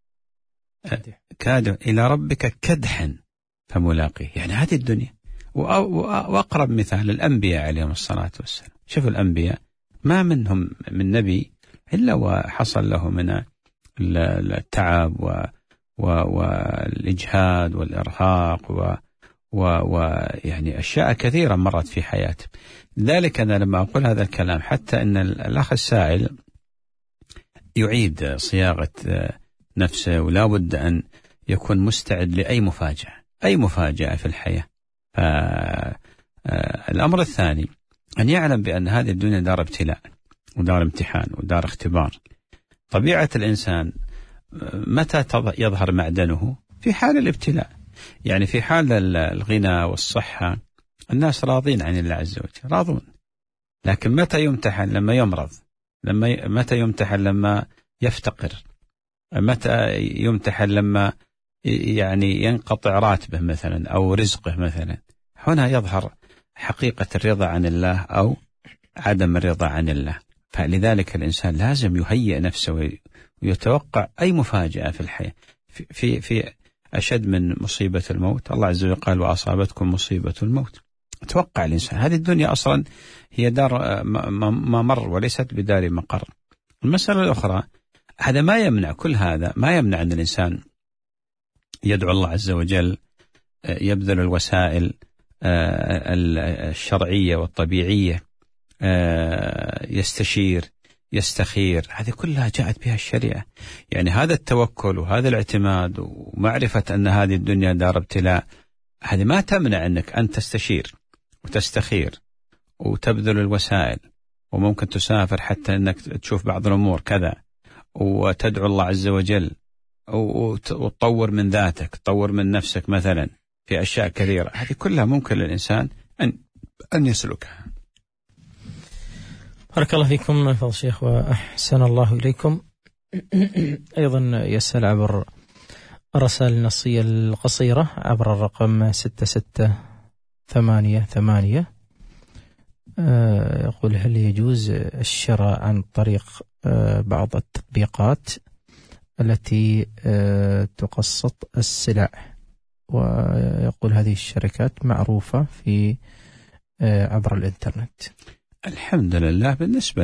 آه كادح إلى ربك كدحا فملاقيه. يعني هذه الدنيا. وأقرب مثال الأنبياء عليهم الصلاة والسلام. شوفوا الأنبياء ما منهم من نبي إلا وحصل له من التعب والإجهاد والإرهاق و ويعني أشياء كثيرة مرت في حياته. لذلك أنا لما أقول هذا الكلام حتى أن الأخ السائل يعيد صياغة نفسه، ولا بد أن يكون مستعد لأي مفاجأة، أي مفاجأة في الحياة. فالأمر الثاني أن يعلم بأن هذه الدنيا دار ابتلاء ودار امتحان ودار اختبار. طبيعة الإنسان متى يظهر معدنه؟ في حال الابتلاء. يعني في حال الغنى والصحة الناس راضين عن الله عز وجل، راضون. لكن متى يمتحن؟ لما يمرض، لما متى يمتحن؟ لما يفتقر، متى يمتحن؟ لما يعني ينقطع راتبه مثلا أو رزقه مثلا. هنا يظهر حقيقة الرضا عن الله أو عدم الرضا عن الله. فلذلك الإنسان لازم يهيئ نفسه ويتوقع أي مفاجأة في الحياة. في, في, في أشد من مصيبة الموت، الله عز وجل قال وأصابتكم مصيبة الموت. توقع الإنسان، هذه الدنيا أصلا هي دار ممر وليست بدار مقر. المسألة الأخرى، هذا ما يمنع، كل هذا ما يمنع أن الإنسان يدعو الله عز وجل، يبذل الوسائل الشرعية والطبيعية، يستشير يستخير، هذه كلها جاءت بها الشريعة. يعني هذا التوكل وهذا الاعتماد ومعرفة أن هذه الدنيا دار ابتلاء، هذه ما تمنع أنك أن تستشير وتستخير وتبذل الوسائل، وممكن تسافر حتى أنك تشوف بعض الأمور كذا، وتدعو الله عز وجل، وتطور من ذاتك، تطور من نفسك مثلا في أشياء كثيرة. هذه كلها ممكن للإنسان أن أن يسلكها. بارك الله فيكم فضل الشيخ وأحسن الله إليكم. أيضا يسأل عبر الرسائل النصية القصيرة عبر الرقم ستة ستة ثمانية ثمانية، يقول هل يجوز الشراء عن طريق بعض التطبيقات التي تقسط السلع؟ ويقول هذه الشركات معروفة في عبر الإنترنت. الحمد لله. بالنسبة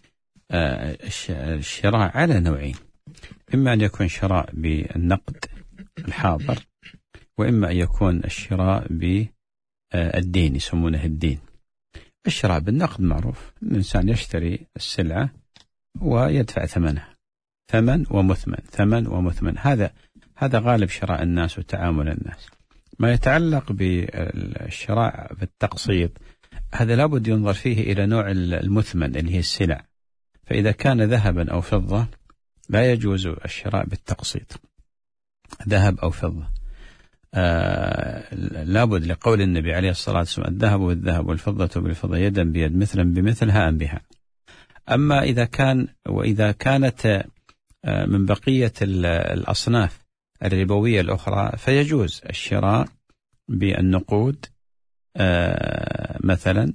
للشراء على نوعين، إما أن يكون شراء بالنقد الحاضر، وإما أن يكون الشراء بالدين، يسمونه الدين. الشراء بالنقد معروف، الإنسان يشتري السلعة ويدفع ثمنها، ثمن ومثمن، ثمن ومثمن. هذا هذا غالب شراء الناس وتعامل الناس. ما يتعلق بالشراء بالتقسيط، هذا لابد ينظر فيه إلى نوع المثمن اللي هي السلع. فإذا كان ذهبا أو فضة لا يجوز الشراء بالتقسيط، ذهب أو فضة. آه لابد لقول النبي عليه الصلاة والسلام الذهب بالذهب والفضة بالفضة يدا بيد مثلا بمثل هاء بها. أما إذا كان وإذا كانت من بقية الأصناف الربوية الأخرى فيجوز الشراء بالنقود، آه مثلا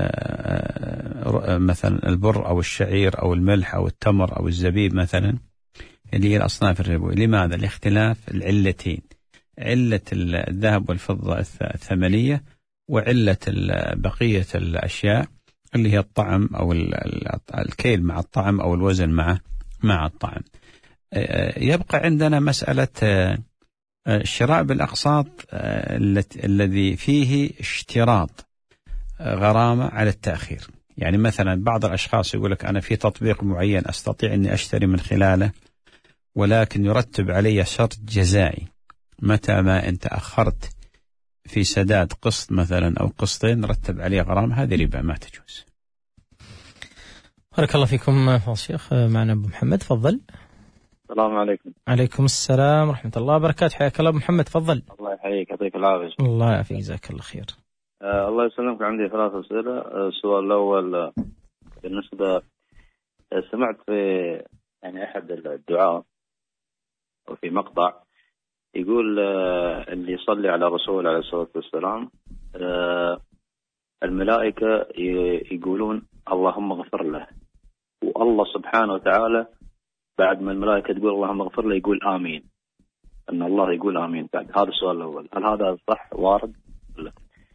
آه مثلا البر أو الشعير أو الملح أو التمر أو الزبيب مثلا، اللي هي الأصناف الربوية. لماذا؟ لاختلاف العلتين، علة الذهب والفضة الثمنية، وعلة بقية الأشياء اللي هي الطعم أو الكيل مع الطعم أو الوزن مع مع الطعم. يبقى عندنا مسألة الشراء بالأقساط الذي فيه اشتراط غرامة على التأخير. يعني مثلا بعض الأشخاص يقول لك أنا في تطبيق معين أستطيع أني أشتري من خلاله، ولكن يرتب علي شرط جزائي، متى ما أنت أخرت في سداد قسط مثلا أو قسطين رتب عليه غرامة. هذه ربا ما تجوز. بارك الله فيكم فضل الشيخ. معنا أبو محمد، تفضل. السلام عليكم. عليكم السلام ورحمة الله وبركاته. حياك الله أبو محمد، تفضل. الله يحييك، يعطيك العافية. الله يعافيك، جزاك الله خير. آه الله يسلمك. عندي ثلاث أسئلة. آه السؤال الأول آه بالنسبة آه سمعت في يعني أحد الدعاء وفي مقطع يقول آه اللي يصلي على الرسول عليه الصلاة والسلام آه الملائكة يقولون اللهم اغفر له، والله سبحانه وتعالى بعد ما الملائكة تقول اللهم اغفر له يقول آمين، أن الله يقول آمين بعد. هذا السؤال الأول، هل هذا صح وارد؟ لا.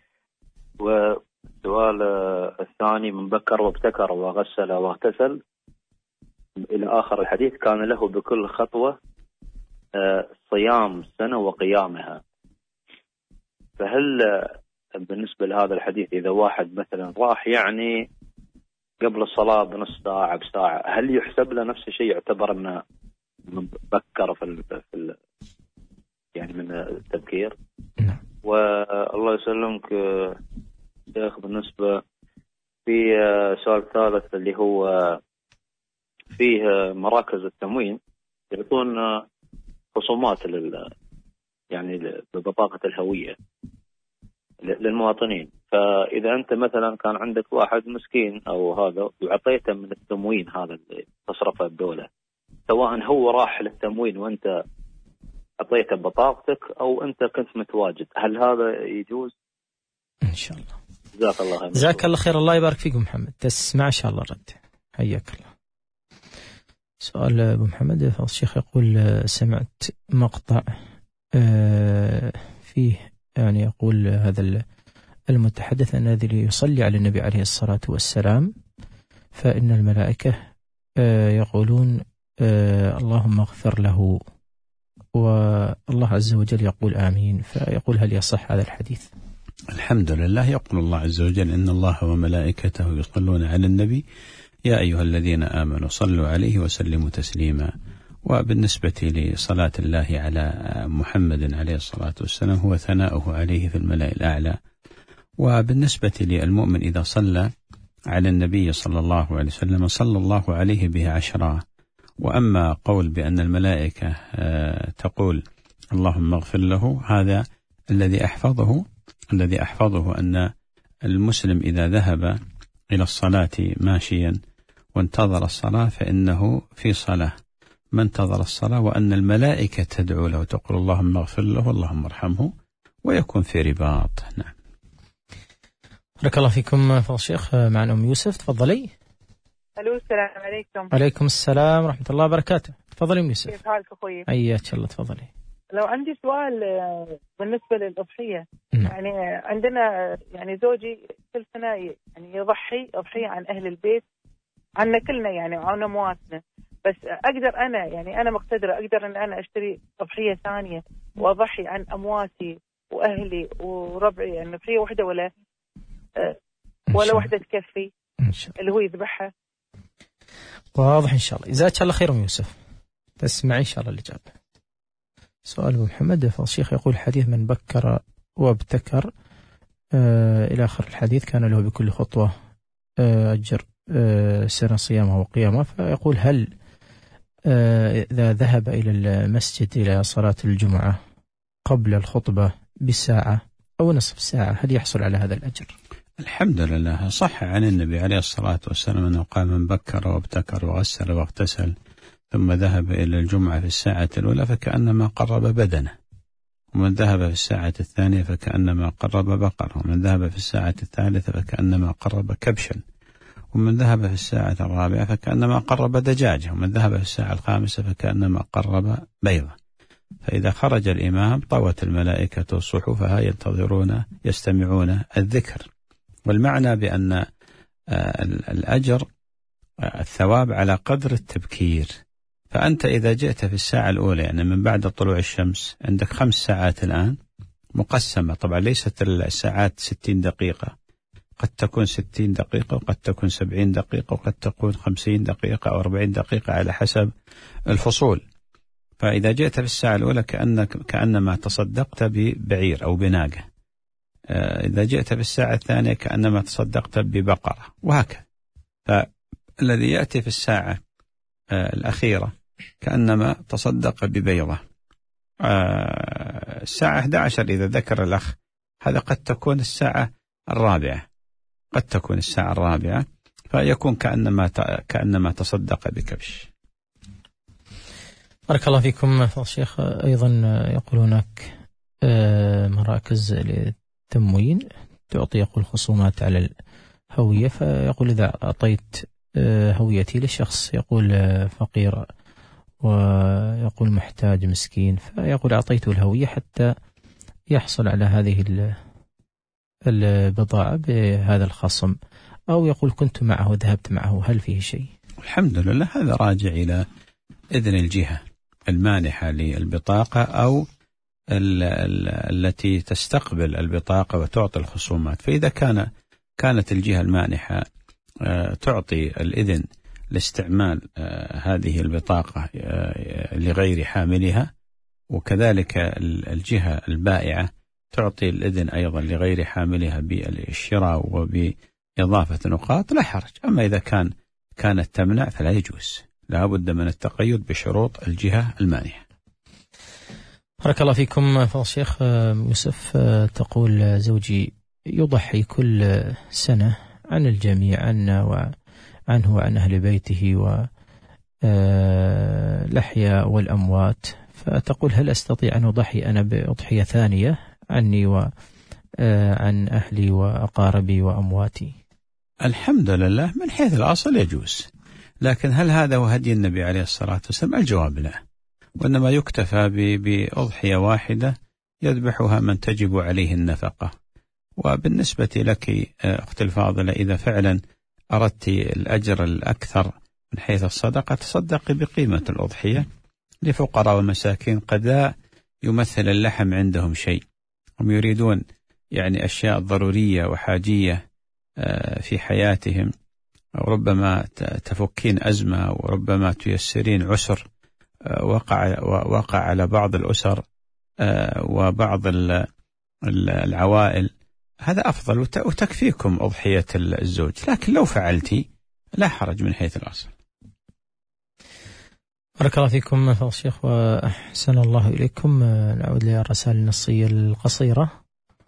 والسؤال الثاني، من بكر وابتكر وغسل واغتسل إلى آخر الحديث كان له بكل خطوة صيام سنة وقيامها. فهل بالنسبة لهذا الحديث إذا واحد مثلا راح يعني قبل الصلاة بنص ساعة بساعة، هل يحسب له نفس الشيء، يعتبر أنه بكر في ال في ال يعني من التبكير. والله يسلمك شيخ، بالنسبة في سؤال ثالث اللي هو فيه مراكز التموين يعطون خصومات لل يعني ببطاقة الهوية للمواطنين، فإذا أنت مثلا كان عندك واحد مسكين أو هذا وعطيته من التموين هذا اللي تصرفه الدولة، سواء هو راح للتموين وأنت أعطيته بطاقتك أو أنت كنت متواجد، هل هذا يجوز؟ إن شاء الله. جزاك الله خير. جزاك الله خير، الله يبارك فيكم محمد. تسمع إن شاء الله رد. حياك الله. سؤال أبو محمد فضل الشيخ يقول سمعت مقطع فيه يعني يقول هذا المتحدث أن الذي يصلي على النبي عليه الصلاة والسلام فإن الملائكة يقولون اللهم اغفر له، والله عز وجل يقول آمين، فيقول هل يصح هذا الحديث؟ الحمد لله. يقول الله عز وجل إن الله وملائكته يصلون على النبي يا أيها الذين آمنوا صلوا عليه وسلموا تسليما. وبالنسبة لصلاة الله على محمد عليه الصلاة والسلام هو ثناؤه عليه في الملأ الأعلى. وبالنسبة للمؤمن إذا صلى على النبي صلى الله عليه وسلم صلى الله عليه به عشرة. وأما قول بأن الملائكة تقول اللهم اغفر له، هذا الذي أحفظه الذي أحفظه أن المسلم إذا ذهب إلى الصلاة ماشيا وانتظر الصلاة فإنه في صلاة ما انتظر الصلاة، وأن الملائكة تدعو له تقول اللهم اغفر له اللهم ارحمه، ويكون في رباط. نعم. بارك الله فيكم فضل الشيخ. معنا أم يوسف، تفضلي. ألو، السلام عليكم. عليكم السلام ورحمة الله وبركاته. تفضلي أم يوسف. كيف حالك أخوي؟ حياك الله، تفضلي. لو عندي سؤال بالنسبة للأضحية. م. يعني عندنا يعني زوجي كل سنة يعني يضحي أضحية عن أهل البيت، عنا كلنا يعني عن أمواتنا، بس أقدر أنا يعني أنا مقتدرة أقدر أن أنا أشتري أضحية ثانية وأضحي عن أمواتي وأهلي وربعي، يعني أضحية واحدة ولا أه ولا واحدة تكفي اللي هو يذبحها؟ واضح إن شاء الله. جزاك الله خير أم يوسف. تسمعي إن شاء الله الإجابة. سؤال أبو محمد فضل الشيخ يقول حديث من بكر وابتكر آه إلى آخر الحديث كان له بكل خطوة آه أجر آه سنة صيامه وقيامه، فيقول هل آه إذا ذهب إلى المسجد إلى صلاة الجمعة قبل الخطبة بساعة أو نصف ساعة هل يحصل على هذا الأجر؟ الحمد لله. صح عن النبي عليه الصلاة والسلام أنه قال من بكر وابتكر وغسل واغتسل ثم ذهب إلى الجمعة في الساعة الأولى فكأنما قرب بدنه، ومن ذهب في الساعة الثانية فكأنما قرب بقرة، ومن ذهب في الساعة الثالثة فكأنما قرب كبشا، ومن ذهب في الساعة الرابعة فكأنما قرب دجاجة، ومن ذهب في الساعة الخامسة فكأنما قرب بيضة. فإذا خرج الإمام طوت الملائكة صحفها ينتظرون يستمعون الذكر. والمعنى بأن الأجر الثواب على قدر التبكير. فأنت إذا جئت في الساعة الأولى يعني من بعد طلوع الشمس عندك خمس ساعات الآن مقسمة، طبعا ليست الساعات ستين دقيقة، قد تكون ستين دقيقة وقد تكون سبعين دقيقة وقد تكون خمسين دقيقة أو أربعين دقيقة على حسب الفصول. فإذا جئت في الساعة الأولى كأنك كأنما تصدقت ببعير أو بناقة، إذا جئت في الساعة الثانية كأنما تصدقت ببقرة، وهكذا. فالذي يأتي في الساعة الأخيرة كأنما تصدق ببيضة. الساعة أحد عشر إذا ذكر الأخ هذا قد تكون الساعة الرابعة قد تكون الساعة الرابعة فيكون كأنما كأنما تصدق بكبش. بارك الله فيكم فضل الشيخ. أيضا يقول هناك مراكز للتموين تعطي يقول خصومات على الهوية، فيقول إذا أعطيت هويتي لشخص يقول فقير ويقول محتاج مسكين، فيقول أعطيته الهوية حتى يحصل على هذه البضاعة بهذا الخصم، أو يقول كنت معه ذهبت معه، هل فيه شيء؟ الحمد لله. هذا راجع إلى إذن الجهة المانحة للبطاقة أو ال ال التي تستقبل البطاقة وتعطي الخصومات. فإذا كان كانت الجهة المانحة تعطي الإذن لاستعمال هذه البطاقة لغير حاملها، وكذلك الجهة البائعة تعطي الإذن أيضا لغير حاملها بالشراء وبإضافة نقاط لا حرج. أما إذا كان كانت تمنع فلا يجوز، لا بد من التقيد بشروط الجهة المانعة. بارك الله فيكم فضل الشيخ. يوسف تقول زوجي يضحي كل سنة عن الجميع، عنا وعنه وعن أهل بيته والأحياء والأموات، فتقول هل أستطيع أن أضحي أنا بأضحية ثانية عني وعن أهلي وأقاربي وأمواتي؟ الحمد لله من حيث الأصل يجوز، لكن هل هذا هو هدي النبي عليه الصلاة والسلام؟ الجواب لا، وإنما يكتفى بأضحية واحدة يذبحها من تجب عليه النفقة. وبالنسبة لك أختي الفاضلة، إذا فعلا أردت الأجر الأكثر من حيث الصدقة تصدقي بقيمة الأضحية لفقراء ومساكين قد لا يمثل اللحم عندهم شيء، هم يريدون يعني أشياء ضرورية وحاجية في حياتهم، وربما تفكين أزمة وربما تيسرين عسر وقع وقع على بعض الأسر وبعض العوائل، هذا أفضل وتكفيكم أضحية الزوج. لكن لو فعلتي لا حرج من حيث الأصل. بارك الله فيكم فضل الشيخ وأحسن الله إليكم. نعود للرسائل النصية القصيرة.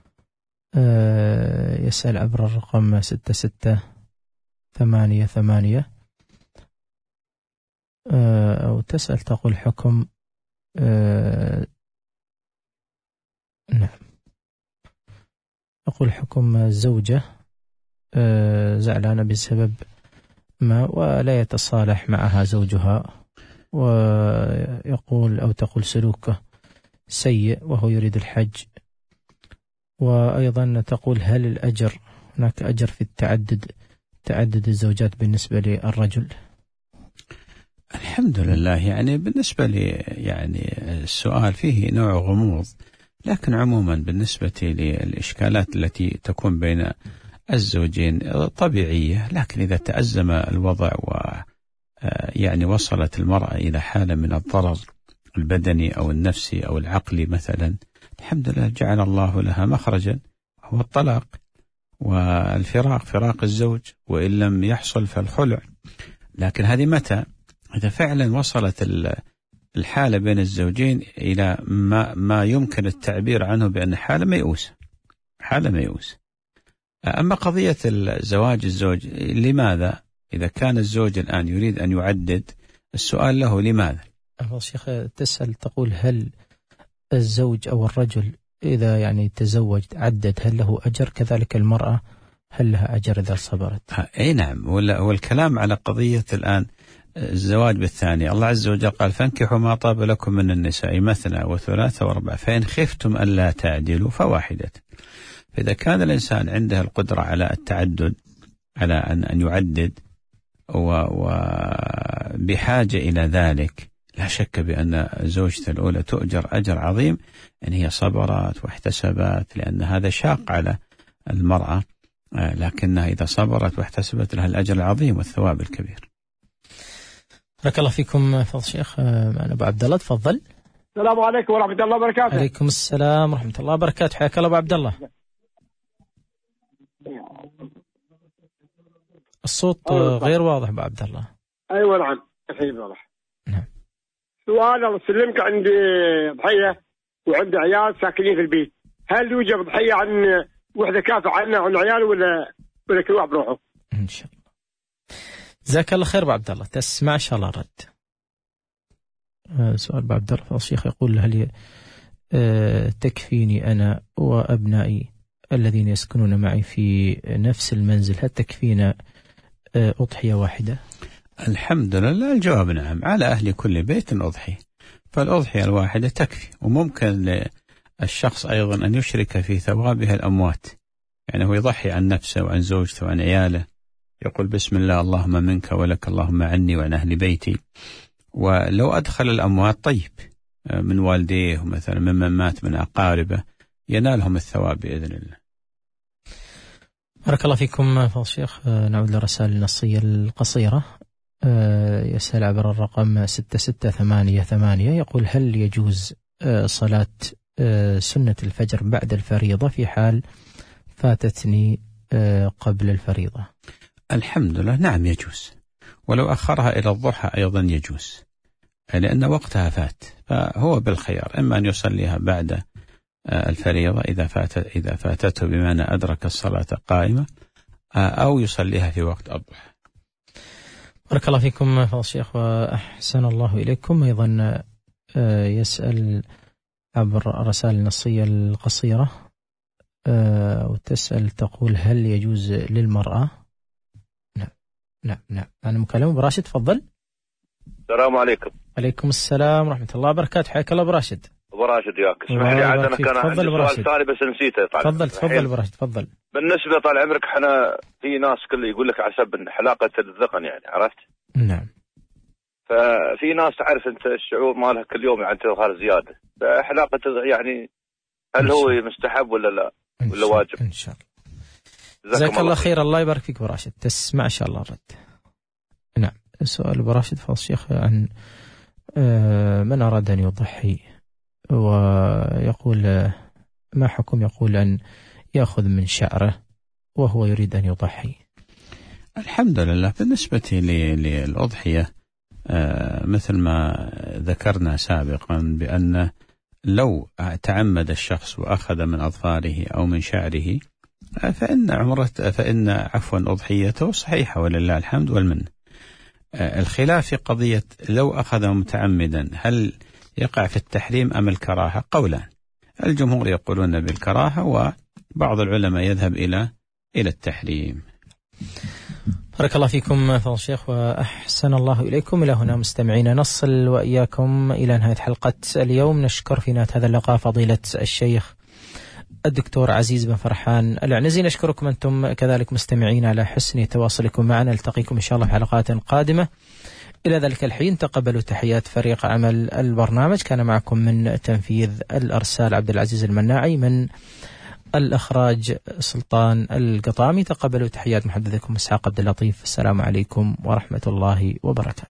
يسأل عبر الرقم ستة ستة ثمانية ثمانية، أو تسأل تقول حكم نعم أقول حكم الزوجة زعلانة بسبب ما ولا يتصالح معها زوجها، ويقول أو تقول سلوكه سيء وهو يريد الحج، وأيضا تقول هل الأجر هناك أجر في التعدد تعدد الزوجات بالنسبة للرجل؟ الحمد لله، يعني بالنسبة لي يعني السؤال فيه نوع غموض، لكن عموما بالنسبة للإشكالات التي تكون بين الزوجين طبيعية، لكن إذا تأزم الوضع و يعني وصلت المرأة إلى حالة من الضرر البدني أو النفسي أو العقلي مثلا، الحمد لله جعل الله لها مخرجا هو الطلاق والفراق، فراق الزوج، وإن لم يحصل فالخلع. لكن هذه متى؟ إذا فعلا وصلت الحالة بين الزوجين إلى ما, ما يمكن التعبير عنه بأن حالة ميؤوسة، حالة ميؤوسة. أما قضية الزواج الزوج لماذا؟ إذا كان الزوج الآن يريد أن يعدد، السؤال له لماذا؟ أبو الشيخ تسأل تقول هل الزوج أو الرجل إذا يعني تزوج عدد هل له أجر؟ كذلك المرأة هل لها أجر إذا صبرت؟ أي نعم، والكلام على قضية الآن الزواج بالثاني. الله عز وجل قال فانكحوا ما طاب لكم من النساء مثنى وثلاث واربع فإن خفتم ألا تعدلوا فواحدة. فإذا كان الإنسان عنده القدرة على التعدد، على أن أن يعدد وبحاجة إلى ذلك، لا شك بأن زوجته الأولى تؤجر أجر عظيم أن هي صبرت واحتسبت، لأن هذا شاق على المرأة، لكنها إذا صبرت واحتسبت لها الأجر العظيم والثواب الكبير. بارك الله فيكم فضل الشيخ. معنا أبو عبد الله، تفضل. السلام عليكم ورحمة الله وبركاته. عليكم السلام ورحمة الله وبركاته، حياك الله أبو عبد الله. الصوت أيوة غير واضح أبو عبد الله. أيوة نعم الحين واضح. نعم. سؤال الله يسلمك، عندي ضحية وعندي عيال ساكنين في البيت، هل يوجد ضحية عن وحدة كافة عنا عن عيال ولا ولا كل واحد بروحه؟ إن شاء الله. جزاك الله خير أبو عبد الله، تسمع إن شاء الله رد. سؤال أبو عبد الله الشيخ يقول هل تكفيني أنا وأبنائي الذين يسكنون معي في نفس المنزل، هل تكفينا أضحية واحدة؟ الحمد لله الجواب نعم، على أهل كل بيت أضحية، فالأضحية الواحدة تكفي. وممكن للشخص أيضا أن يشرك في ثوابها الأموات، يعني هو يضحي عن نفسه وعن زوجته وعن عياله، يقول بسم الله اللهم منك ولك اللهم عني وعن أهل بيتي، ولو أدخل الأموات طيب من والديه مثلا ممن مات من أقاربه ينالهم الثواب بإذن الله. بارك الله فيكم فضل الشيخ. نعود للرسائل النصية القصيرة. يسأل عبر الرقم ستة ستة ثمانية ثمانية، يقول هل يجوز صلاة سنة الفجر بعد الفريضة في حال فاتتني قبل الفريضة؟ الحمد لله، نعم يجوز، ولو أخرها إلى الضحى أيضا يجوز، لأن وقتها فات، فهو بالخيار إما أن يصليها بعد الفريضة إذا فات إذا فاتته بمعنى أدرك الصلاة قائمة، أو يصليها في وقت الضحى. بارك الله فيكم فضل الشيخ وأحسن الله إليكم. أيضا يسأل عبر الرسائل النصية القصيرة وتسأل تقول هل يجوز للمرأة؟ نعم نعم نعم أنا مكلم براشد، تفضل. السلام عليكم. عليكم السلام ورحمة الله وبركاته، حياك الله براشد. براشد ياك، اسمح لي عاد أنا كان عندي سؤال ثاني بس نسيته. تفضل تفضل براشد تفضل. بالنسبة طال عمرك احنا في ناس كل يقول لك على حسب حلاقة الذقن يعني، عرفت؟ نعم. ففي ناس تعرف انت الشعور مالها كل يوم يعني تظهر زيادة، فحلاقة يعني هل هو مستحب ولا لا ولا واجب؟ إن شاء الله. جزاك الله خير، الله يبارك فيك براشد، تسمع إن شاء الله الرد. نعم، سؤال براشد فضل الشيخ عن من أراد أن يضحي ويقول ما حكم يقول أن يأخذ من شعره وهو يريد أن يضحي؟ الحمد لله، بالنسبة للأضحية مثل ما ذكرنا سابقا بأن لو تعمد الشخص وأخذ من أظفاره أو من شعره فإن عمرة فإن عفوا أضحيته صحيحة ولله الحمد والمن. الخلاف في قضية لو أخذ متعمدا هل يقع في التحريم أم الكراهة؟ قولان، الجمهور يقولون بالكراهة وبعض العلماء يذهب إلى إلى التحريم. بارك الله فيكم فضل الشيخ وأحسن الله إليكم. إلى هنا مستمعين نصل وإياكم إلى نهاية حلقة اليوم. نشكر في نهاية هذا اللقاء فضيلة الشيخ الدكتور عزيز بن فرحان العنزي. نشكركم أنتم كذلك مستمعين على حسن تواصلكم معنا. نلتقيكم إن شاء الله في حلقات قادمة. إلى ذلك الحين تقبلوا تحيات فريق عمل البرنامج. كان معكم من تنفيذ الأرسال عبد العزيز المناعي، من الإخراج سلطان القطامي. تقبلوا تحيات محدثكم إسحاق عبد اللطيف. السلام عليكم ورحمة الله وبركاته.